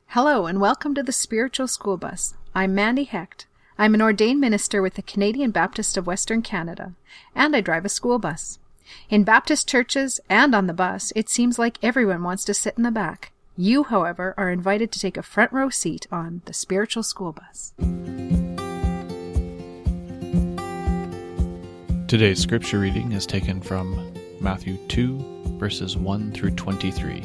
Hello and welcome to the Spiritual School Bus. I'm Mandy Hecht. I'm an ordained minister with the Canadian Baptist of Western Canada, and I drive a school bus. In Baptist churches and on the bus, it seems like everyone wants to sit in the back. You, however, are invited to take a front row seat on the Spiritual School Bus. Today's scripture reading is taken from Matthew 2, verses 1 through 23.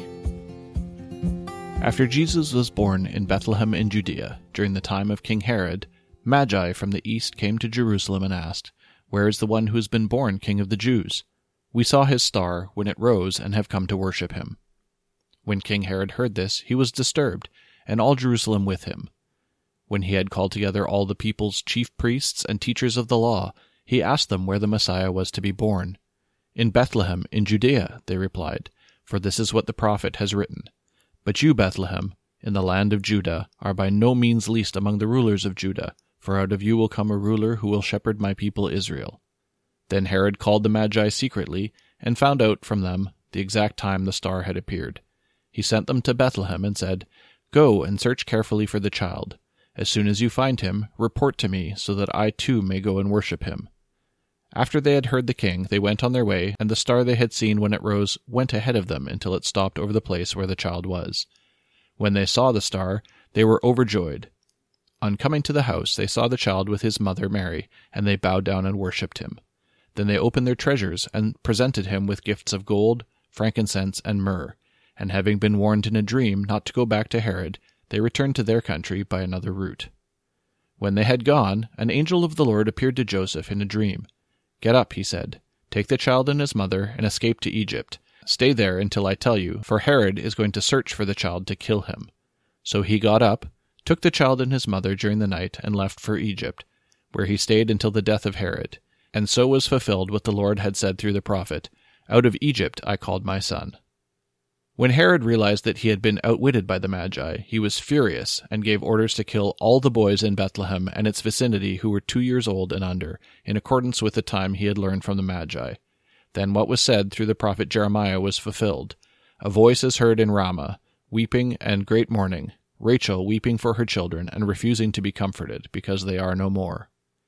After Jesus was born in Bethlehem in Judea, during the time of King Herod, Magi from the east came to Jerusalem and asked, "Where is the one who has been born King of the Jews? We saw his star when it rose and have come to worship him." When King Herod heard this, he was disturbed, and all Jerusalem with him. When he had called together all the people's chief priests and teachers of the law, he asked them where the Messiah was to be born. "In Bethlehem, in Judea," they replied, "for this is what the prophet has written. But you, Bethlehem, in the land of Judah, are by no means least among the rulers of Judah, for out of you will come a ruler who will shepherd my people Israel." Then Herod called the Magi secretly, and found out from them the exact time the star had appeared. He sent them to Bethlehem and said, "Go and search carefully for the child. As soon as you find him, report to me, so that I too may go and worship him." After they had heard the king, they went on their way, and the star they had seen when it rose went ahead of them until it stopped over the place where the child was. When they saw the star, they were overjoyed. On coming to the house, they saw the child with his mother Mary, and they bowed down and worshipped him. Then they opened their treasures and presented him with gifts of gold, frankincense, and myrrh. And having been warned in a dream not to go back to Herod, they returned to their country by another route. When they had gone, an angel of the Lord appeared to Joseph in a dream. "Get up," he said, "take the child and his mother and escape to Egypt. Stay there until I tell you, for Herod is going to search for the child to kill him." So he got up, took the child and his mother during the night, and left for Egypt, where he stayed until the death of Herod. And so was fulfilled what the Lord had said through the prophet, "Out of Egypt I called my son." When Herod realized that he had been outwitted by the Magi, he was furious and gave orders to kill all the boys in Bethlehem and its vicinity who were 2 years old and under, in accordance with the time he had learned from the Magi. Then what was said through the prophet Jeremiah was fulfilled. "A voice is heard in Ramah, weeping and great mourning, Rachel weeping for her children and refusing to be comforted, because they are no more."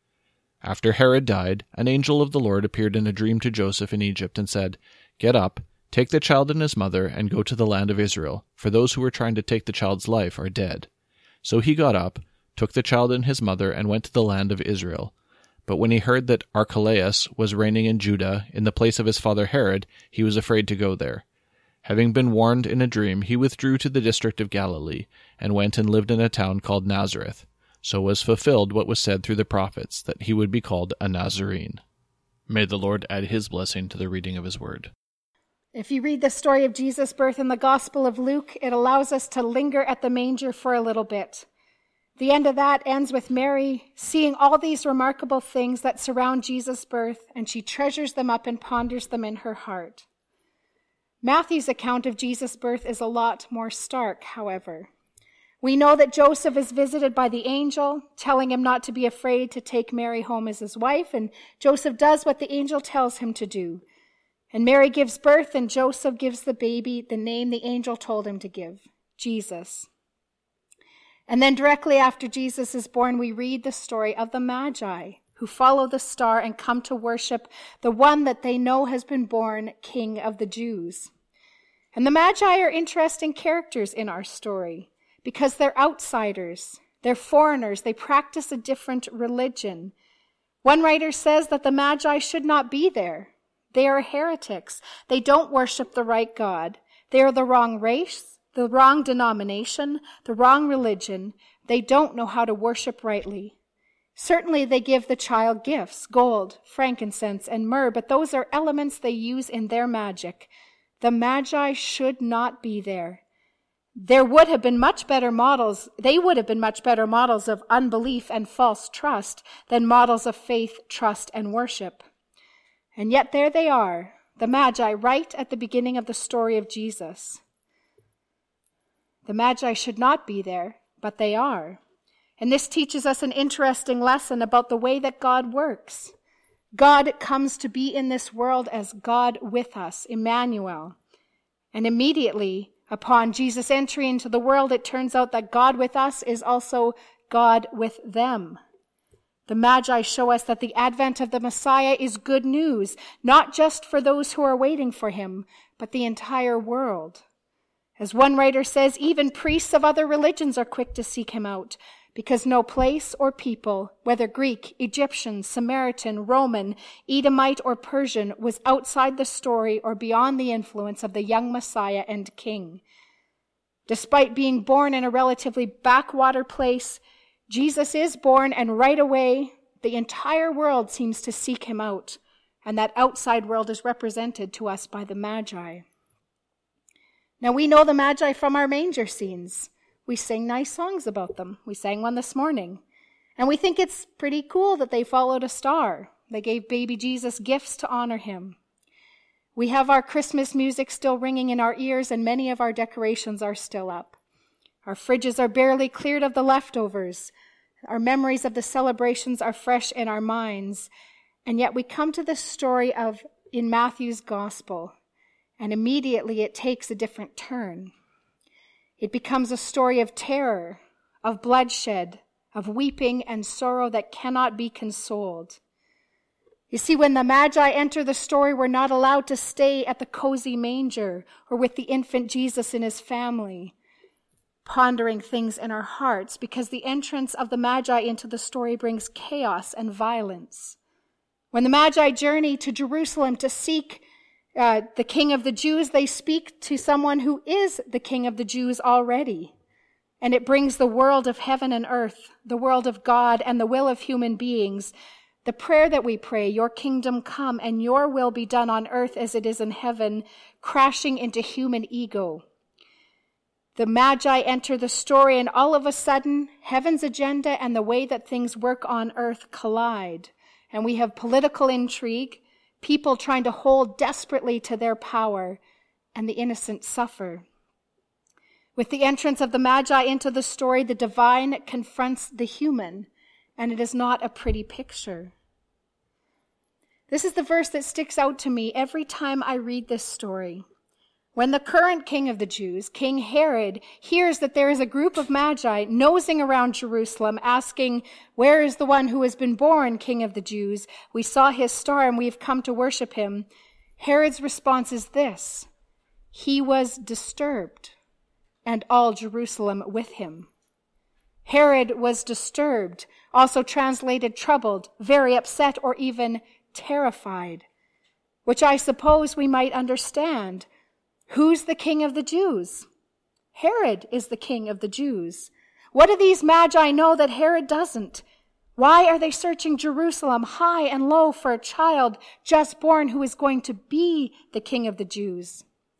After Herod died, an angel of the Lord appeared in a dream to Joseph in Egypt and said, "Get up, take the child and his mother, and go to the land of Israel, for those who were trying to take the child's life are dead." So he got up, took the child and his mother, and went to the land of Israel. But when he heard that Archelaus was reigning in Judah in the place of his father Herod, he was afraid to go there. Having been warned in a dream, he withdrew to the district of Galilee, and went and lived in a town called Nazareth. So was fulfilled what was said through the prophets, that he would be called a Nazarene. May the Lord add his blessing to the reading of his word. If you read the story of Jesus' birth in the Gospel of Luke, it allows us to linger at the manger for a little bit. The end of that ends with Mary seeing all these remarkable things that surround Jesus' birth, and she treasures them up and ponders them in her heart. Matthew's account of Jesus' birth is a lot more stark, however. We know that Joseph is visited by the angel, telling him not to be afraid to take Mary home as his wife, and Joseph does what the angel tells him to do. And Mary gives birth, and Joseph gives the baby the name the angel told him to give, Jesus. And then directly after Jesus is born, we read the story of the Magi, who follow the star and come to worship the one that they know has been born King of the Jews. And the Magi are interesting characters in our story because they're outsiders, they're foreigners, they practice a different religion. One writer says that the Magi should not be there. They are heretics. They don't worship the right God. They are the wrong race, the wrong denomination, the wrong religion. They don't know how to worship rightly. Certainly they give the child gifts, gold, frankincense, and myrrh, but those are elements they use in their magic. The Magi should not be there. They would have been much better models of unbelief and false trust than models of faith, trust, and worship. And yet there they are, the Magi, right at the beginning of the story of Jesus. The Magi should not be there, but they are. And this teaches us an interesting lesson about the way that God works. God comes to be in this world as God with us, Emmanuel. And immediately Upon Jesus' entry into the world, it turns out that God with us is also God with them. The Magi show us that the advent of the Messiah is good news, not just for those who are waiting for him, but the entire world. As one writer says, even priests of other religions are quick to seek him out, because no place or people, whether Greek, Egyptian, Samaritan, Roman, Edomite, or Persian, was outside the story or beyond the influence of the young Messiah and King. Despite being born in a relatively backwater place, Jesus is born, and right away, the entire world seems to seek him out, and that outside world is represented to us by the Magi. Now, we know the Magi from our manger scenes. We sing nice songs about them. We sang one this morning. And we think it's pretty cool that they followed a star. They gave baby Jesus gifts to honor him. We have our Christmas music still ringing in our ears, and many of our decorations are still up. Our fridges are barely cleared of the leftovers. Our memories of the celebrations are fresh in our minds. And yet we come to the story in Matthew's gospel, and immediately it takes a different turn. It becomes a story of terror, of bloodshed, of weeping and sorrow that cannot be consoled. You see, when the Magi enter the story, we're not allowed to stay at the cozy manger or with the infant Jesus and his family, pondering things in our hearts, because the entrance of the Magi into the story brings chaos and violence. When the Magi journey to Jerusalem to seek the King of the Jews, they speak to someone who is the King of the Jews already. And it brings the world of heaven and earth, the world of God and the will of human beings, the prayer that we pray, your kingdom come and your will be done on earth as it is in heaven, crashing into human ego. The Magi enter the story, and all of a sudden, heaven's agenda and the way that things work on earth collide. And we have political intrigue, people trying to hold desperately to their power, and the innocent suffer. With the entrance of the Magi into the story, the divine confronts the human, and it is not a pretty picture. This is the verse that sticks out to me every time I read this story. When the current king of the Jews, King Herod, hears that there is a group of Magi nosing around Jerusalem asking, "Where is the one who has been born King of the Jews? We saw his star and we have come to worship him," Herod's response is this: he was disturbed, and all Jerusalem with him. Herod was disturbed, also translated troubled, very upset, or even terrified, which I suppose we might understand. Who's the king of the Jews? Herod is the king of the Jews. What do these Magi know that Herod doesn't? Why are they searching Jerusalem high and low for a child just born who is going to be the king of the Jews?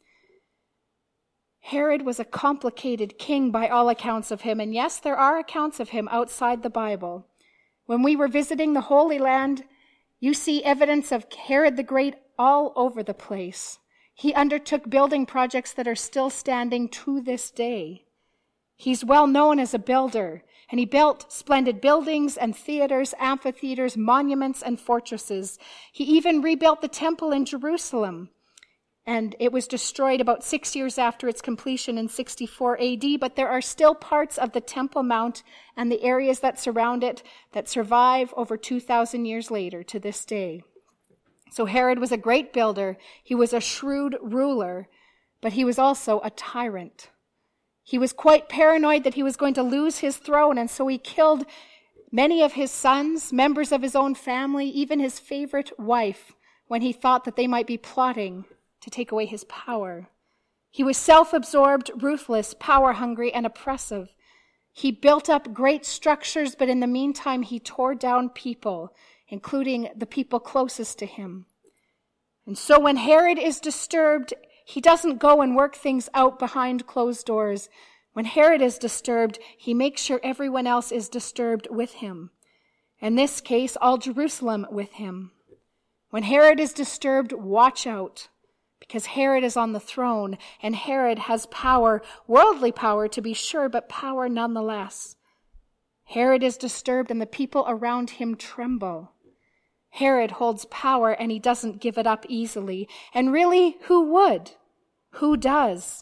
Herod was a complicated king by all accounts of him, and yes, there are accounts of him outside the Bible. When we were visiting the Holy Land, you see evidence of Herod the Great all over the place. He undertook building projects that are still standing to this day. He's well known as a builder, and he built splendid buildings and theaters, amphitheaters, monuments, and fortresses. He even rebuilt the temple in Jerusalem, and it was destroyed about 6 years after its completion in 64 AD, but there are still parts of the Temple Mount and the areas that surround it that survive over 2,000 years later to this day. So Herod was a great builder, he was a shrewd ruler, but he was also a tyrant. He was quite paranoid that he was going to lose his throne, and so he killed many of his sons, members of his own family, even his favorite wife, when he thought that they might be plotting to take away his power. He was self-absorbed, ruthless, power-hungry, and oppressive. He built up great structures, but in the meantime, he tore down people, including the people closest to him. And so when Herod is disturbed, he doesn't go and work things out behind closed doors. When Herod is disturbed, he makes sure everyone else is disturbed with him. In this case, all Jerusalem with him. When Herod is disturbed, watch out, because Herod is on the throne, and Herod has power, worldly power to be sure, but power nonetheless. Herod is disturbed, and the people around him tremble. Herod holds power, and he doesn't give it up easily. And really, who would? Who does?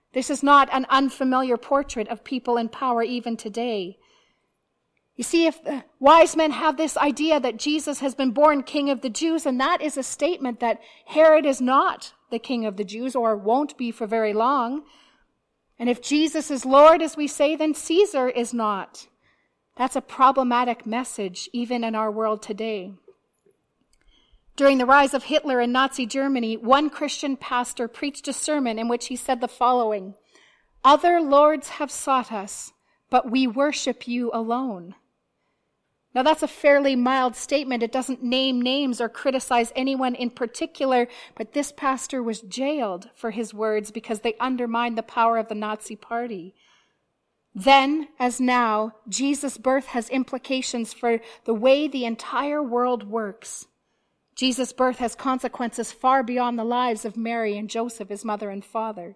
This is not an unfamiliar portrait of people in power even today. You see, if the wise men have this idea that Jesus has been born King of the Jews, and that is a statement that Herod is not the King of the Jews or won't be for very long. And if Jesus is Lord, as we say, then Caesar is not. That's a problematic message even in our world today. During the rise of Hitler in Nazi Germany, one Christian pastor preached a sermon in which he said the following: "Other lords have sought us, but we worship you alone." Now that's a fairly mild statement. It doesn't name names or criticize anyone in particular, but this pastor was jailed for his words because they undermined the power of the Nazi Party. Then, as now, Jesus' birth has implications for the way the entire world works. Jesus' birth has consequences far beyond the lives of Mary and Joseph, his mother and father.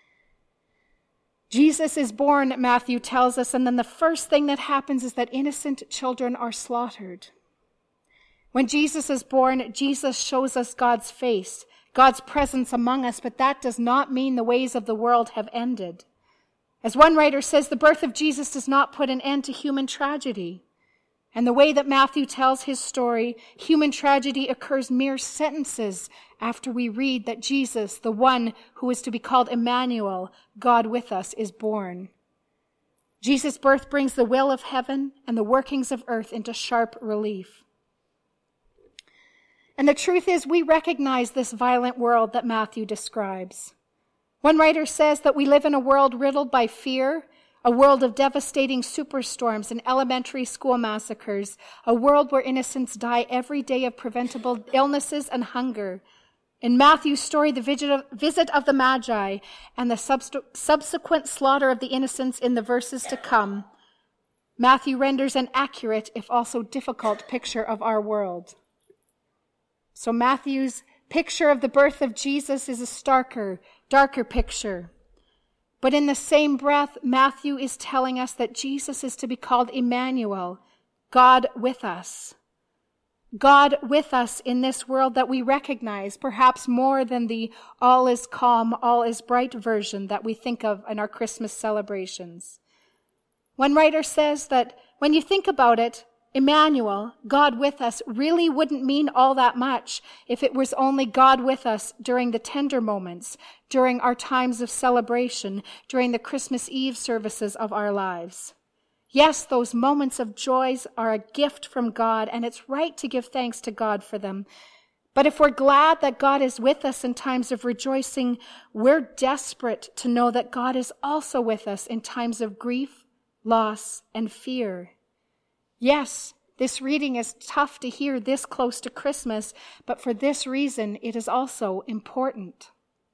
Jesus is born, Matthew tells us, and then the first thing that happens is that innocent children are slaughtered. When Jesus is born, Jesus shows us God's face, God's presence among us, but that does not mean the ways of the world have ended. As one writer says, the birth of Jesus does not put an end to human tragedy. And the way that Matthew tells his story, human tragedy occurs mere sentences after we read that Jesus, the one who is to be called Emmanuel, God with us, is born. Jesus' birth brings the will of heaven and the workings of earth into sharp relief. And the truth is, we recognize this violent world that Matthew describes. One writer says that we live in a world riddled by fear, a world of devastating superstorms and elementary school massacres, a world where innocents die every day of preventable illnesses and hunger. In Matthew's story, the visit of the Magi and the subsequent slaughter of the innocents in the verses to come, Matthew renders an accurate, if also difficult, picture of our world. So Matthew's picture of the birth of Jesus is a starker, darker picture. But in the same breath, Matthew is telling us that Jesus is to be called Emmanuel, God with us. God with us in this world that we recognize, perhaps more than the all is calm, all is bright version that we think of in our Christmas celebrations. One writer says that when you think about it, Emmanuel, God with us, really wouldn't mean all that much if it was only God with us during the tender moments, during our times of celebration, during the Christmas Eve services of our lives. Yes, those moments of joys are a gift from God, and it's right to give thanks to God for them. But if we're glad that God is with us in times of rejoicing, we're desperate to know that God is also with us in times of grief, loss, and fear. Yes, this reading is tough to hear this close to Christmas, but for this reason, it is also important.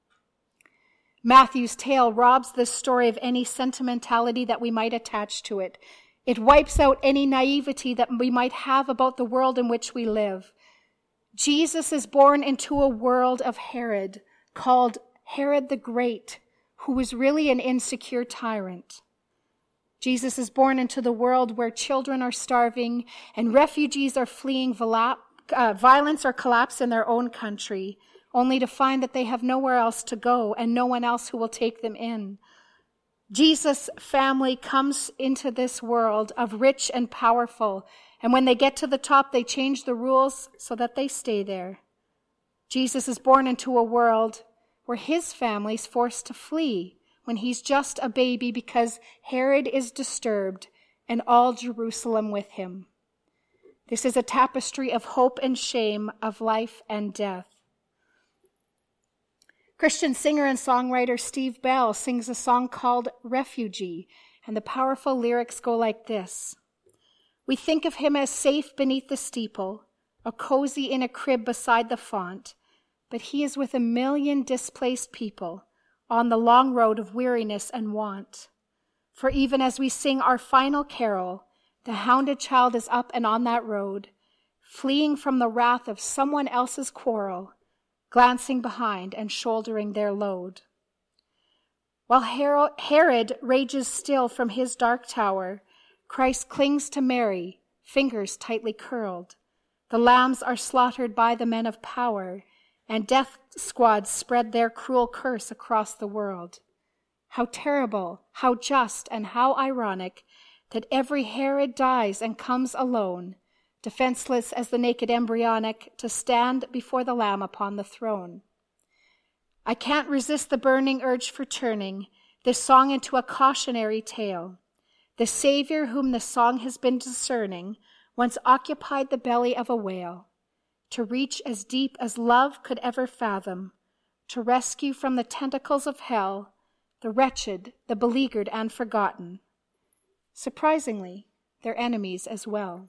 Matthew's tale robs this story of any sentimentality that we might attach to it. It wipes out any naivety that we might have about the world in which we live. Jesus is born into a world of Herod, called Herod the Great, who was really an insecure tyrant. Jesus is born into the world where children are starving and refugees are fleeing violence or collapse in their own country, only to find that they have nowhere else to go and no one else who will take them in. Jesus' family comes into this world of rich and powerful, and when they get to the top, they change the rules so that they stay there. Jesus is born into a world where his family is forced to flee when he's just a baby because Herod is disturbed and all Jerusalem with him. This is a tapestry of hope and shame, of life and death. Christian singer and songwriter Steve Bell sings a song called Refugee, and the powerful lyrics go like this. We think of him as safe beneath the steeple, a cozy in a crib beside the font, but he is with 1 million displaced people on the long road of weariness and want. For even as we sing our final carol, the hounded child is up and on that road, fleeing from the wrath of someone else's quarrel, glancing behind and shouldering their load. While Herod rages still from his dark tower, Christ clings to Mary, fingers tightly curled. The lambs are slaughtered by the men of power, and death squads spread their cruel curse across the world. How terrible, how just, and how ironic that every Herod dies and comes alone, defenseless as the naked embryonic, to stand before the Lamb upon the throne. I can't resist the burning urge for turning this song into a cautionary tale. The Savior whom the song has been discerning once occupied the belly of a whale, to reach as deep as love could ever fathom, to rescue from the tentacles of hell the wretched, the beleaguered, and forgotten. Surprisingly, their enemies as well.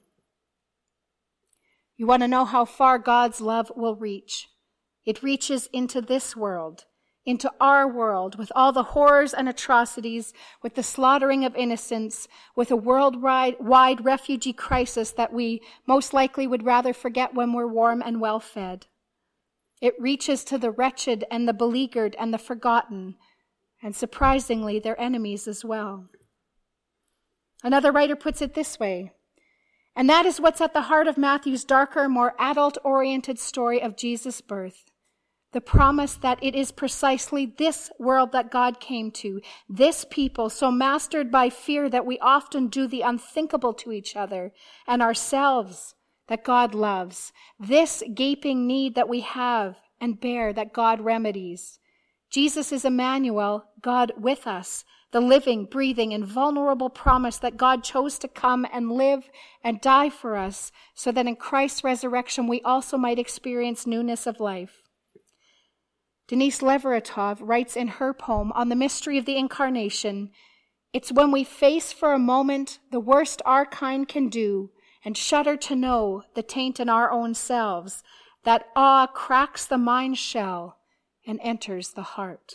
You want to know how far God's love will reach? It reaches into this world, into our world, with all the horrors and atrocities, with the slaughtering of innocents, with a worldwide refugee crisis that we most likely would rather forget when we're warm and well fed. It reaches to the wretched and the beleaguered and the forgotten, and surprisingly, their enemies as well. Another writer puts it this way, and that is what's at the heart of Matthew's darker, more adult-oriented story of Jesus' birth. The promise that it is precisely this world that God came to, this people so mastered by fear that we often do the unthinkable to each other and ourselves, that God loves, this gaping need that we have and bear that God remedies. Jesus is Emmanuel, God with us, the living, breathing, and vulnerable promise that God chose to come and live and die for us so that in Christ's resurrection we also might experience newness of life. Denise Levertov writes in her poem on the mystery of the Incarnation, "It's when we face for a moment the worst our kind can do and shudder to know the taint in our own selves, that awe cracks the mind's shell and enters the heart."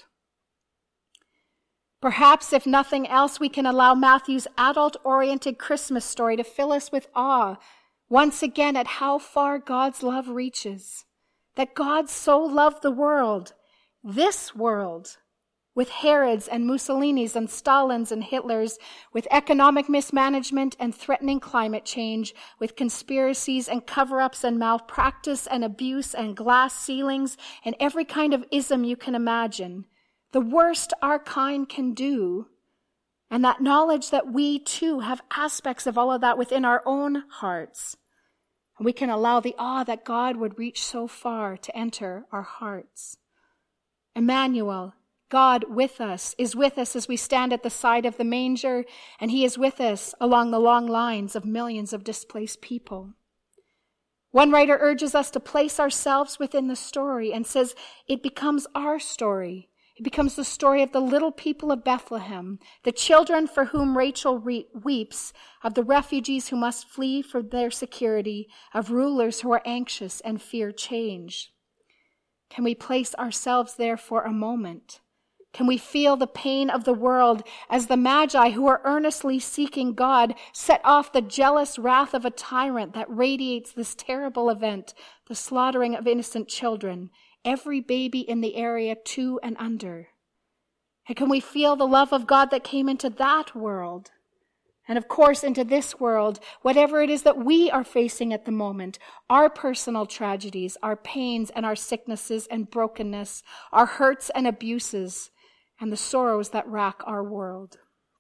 Perhaps, if nothing else, we can allow Matthew's adult-oriented Christmas story to fill us with awe once again at how far God's love reaches. That God so loved the world, this world, with Herods and Mussolinis and Stalins and Hitlers, with economic mismanagement and threatening climate change, with conspiracies and cover-ups and malpractice and abuse and glass ceilings and every kind of ism you can imagine, the worst our kind can do, and that knowledge that we too have aspects of all of that within our own hearts. And we can allow the awe that God would reach so far to enter our hearts. Emmanuel, God with us, is with us as we stand at the side of the manger, and he is with us along the long lines of millions of displaced people. One writer urges us to place ourselves within the story and says it becomes our story. It becomes the story of the little people of Bethlehem, the children for whom Rachel weeps, of the refugees who must flee for their security, of rulers who are anxious and fear change. Can we place ourselves there for a moment? Can we feel the pain of the world as the Magi who are earnestly seeking God set off the jealous wrath of a tyrant that radiates this terrible event, the slaughtering of innocent children, every baby in the area 2 and under? And can we feel the love of God that came into that world? And of course, into this world, whatever it is that we are facing at the moment, our personal tragedies, our pains and our sicknesses and brokenness, our hurts and abuses, and the sorrows that rack our world.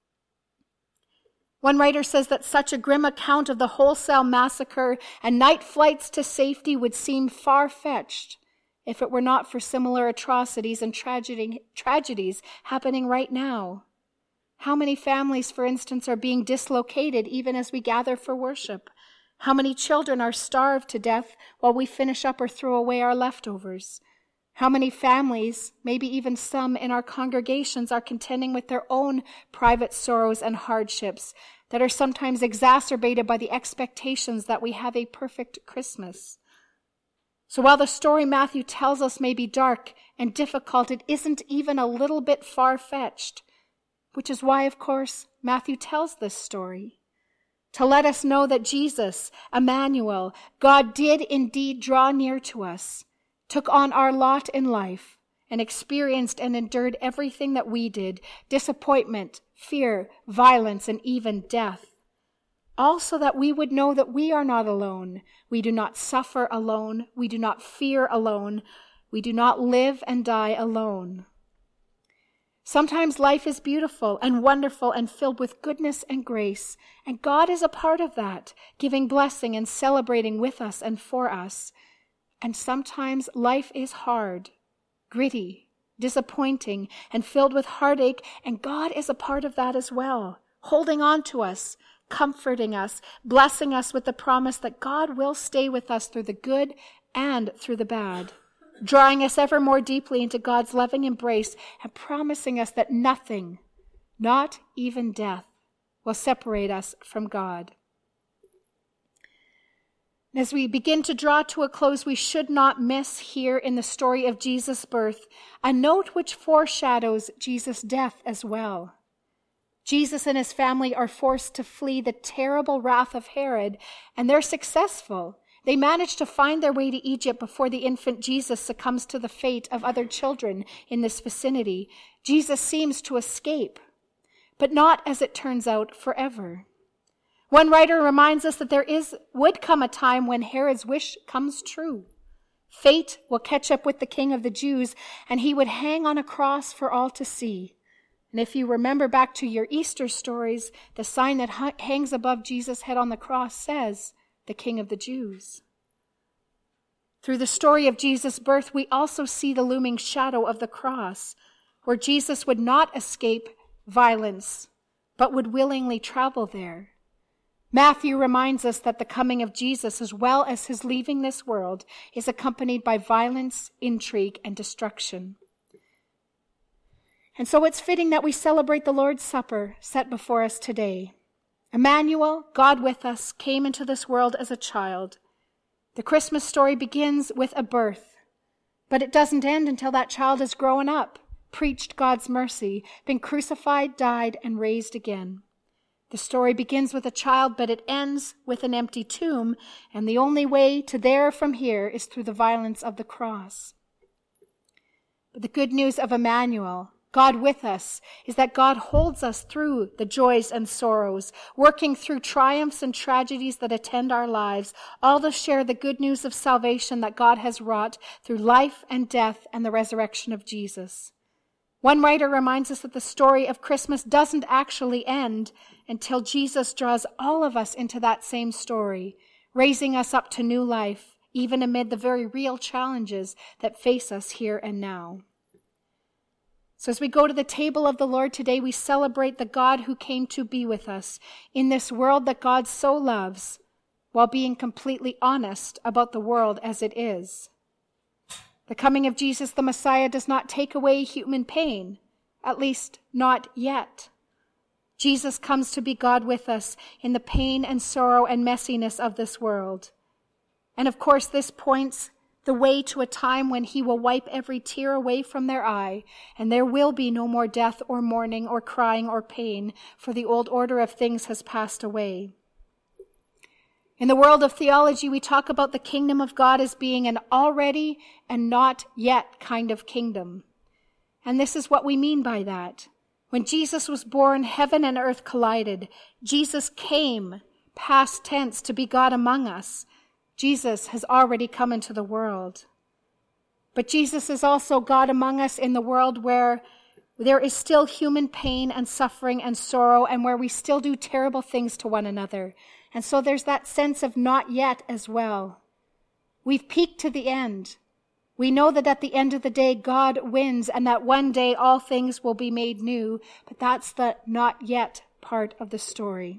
One writer says that such a grim account of the wholesale massacre and night flights to safety would seem far-fetched if it were not for similar atrocities and tragedies happening right now. How many families, for instance, are being dislocated even as we gather for worship? How many children are starved to death while we finish up or throw away our leftovers? How many families, maybe even some in our congregations, are contending with their own private sorrows and hardships that are sometimes exacerbated by the expectations that we have a perfect Christmas? So while the story Matthew tells us may be dark and difficult, it isn't even a little bit far-fetched, which is why, of course, Matthew tells this story. To let us know that Jesus, Emmanuel, God did indeed draw near to us, took on our lot in life, and experienced and endured everything that we did, disappointment, fear, violence, and even death. Also that we would know that we are not alone. We do not suffer alone. We do not fear alone. We do not live and die alone. Sometimes life is beautiful and wonderful and filled with goodness and grace, and God is a part of that, giving blessing and celebrating with us and for us. And sometimes life is hard, gritty, disappointing, and filled with heartache, and God is a part of that as well, holding on to us, comforting us, blessing us with the promise that God will stay with us through the good and through the bad, drawing us ever more deeply into God's loving embrace and promising us that nothing, not even death, will separate us from God. As we begin to draw to a close, we should not miss here in the story of Jesus' birth a note which foreshadows Jesus' death as well. Jesus and his family are forced to flee the terrible wrath of Herod, and they're successful. They manage to find their way to Egypt before the infant Jesus succumbs to the fate of other children in this vicinity. Jesus seems to escape, but not, as it turns out, forever. One writer reminds us that would come a time when Herod's wish comes true. Fate will catch up with the King of the Jews, and he would hang on a cross for all to see. And if you remember back to your Easter stories, the sign that hangs above Jesus' head on the cross says, the King of the Jews. Through the story of Jesus' birth, we also see the looming shadow of the cross, where Jesus would not escape violence, but would willingly travel there. Matthew reminds us that the coming of Jesus, as well as his leaving this world, is accompanied by violence, intrigue, and destruction. And so it's fitting that we celebrate the Lord's Supper set before us today. Emmanuel, God with us, came into this world as a child. The Christmas story begins with a birth, but it doesn't end until that child has grown up, preached God's mercy, been crucified, died, and raised again. The story begins with a child, but it ends with an empty tomb, and the only way to there from here is through the violence of the cross. But the good news of Emmanuel, God with us, is that God holds us through the joys and sorrows, working through triumphs and tragedies that attend our lives, all to share the good news of salvation that God has wrought through life and death and the resurrection of Jesus. One writer reminds us that the story of Christmas doesn't actually end until Jesus draws all of us into that same story, raising us up to new life, even amid the very real challenges that face us here and now. So as we go to the table of the Lord today, we celebrate the God who came to be with us in this world that God so loves, while being completely honest about the world as it is. The coming of Jesus the Messiah does not take away human pain, at least not yet. Jesus comes to be God with us in the pain and sorrow and messiness of this world. And of course, this points the way to a time when he will wipe every tear away from their eye, and there will be no more death or mourning or crying or pain, for the old order of things has passed away. In the world of theology, we talk about the kingdom of God as being an already and not yet kind of kingdom. And this is what we mean by that. When Jesus was born, heaven and earth collided. Jesus came, past tense, to be God among us. Jesus has already come into the world. But Jesus is also God among us in the world where there is still human pain and suffering and sorrow, and where we still do terrible things to one another. And so there's that sense of not yet as well. We've peaked to the end. We know that at the end of the day, God wins, and that one day all things will be made new. But that's the not yet part of the story.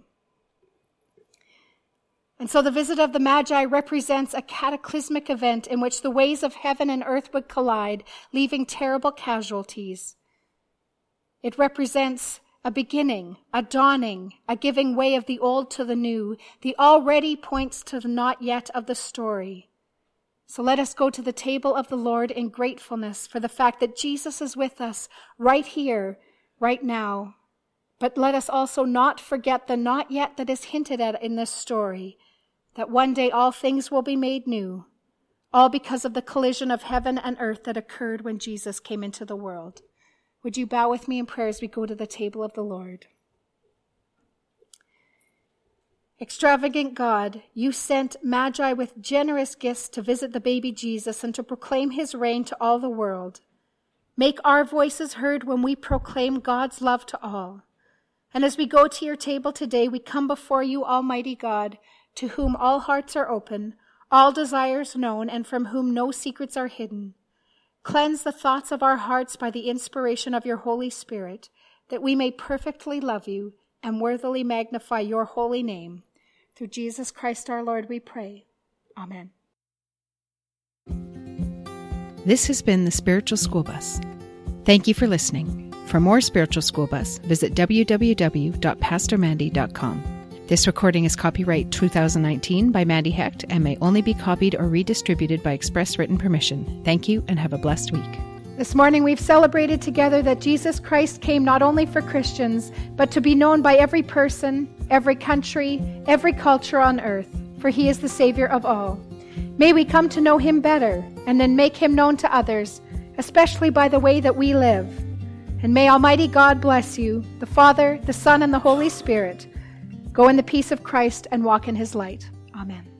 And so the visit of the Magi represents a cataclysmic event in which the ways of heaven and earth would collide, leaving terrible casualties. It represents a beginning, a dawning, a giving way of the old to the new. The already points to the not yet of the story. So let us go to the table of the Lord in gratefulness for the fact that Jesus is with us right here, right now. But let us also not forget the not yet that is hinted at in this story, that one day all things will be made new, all because of the collision of heaven and earth that occurred when Jesus came into the world. Would you bow with me in prayer as we go to the table of the Lord? Extravagant God, you sent Magi with generous gifts to visit the baby Jesus and to proclaim his reign to all the world. Make our voices heard when we proclaim God's love to all. And as we go to your table today, we come before you, Almighty God, to whom all hearts are open, all desires known, and from whom no secrets are hidden. Cleanse the thoughts of our hearts by the inspiration of your Holy Spirit, that we may perfectly love you and worthily magnify your holy name. Through Jesus Christ our Lord we pray. Amen. This has been the Spiritual School Bus. Thank you for listening. For more Spiritual School Bus, visit www.pastormandy.com. This recording is copyright 2019 by Mandy Hecht and may only be copied or redistributed by express written permission. Thank you and have a blessed week. This morning we've celebrated together that Jesus Christ came not only for Christians, but to be known by every person, every country, every culture on earth, for he is the Savior of all. May we come to know him better and then make him known to others, especially by the way that we live. And may Almighty God bless you, the Father, the Son, and the Holy Spirit. Go in the peace of Christ and walk in his light. Amen.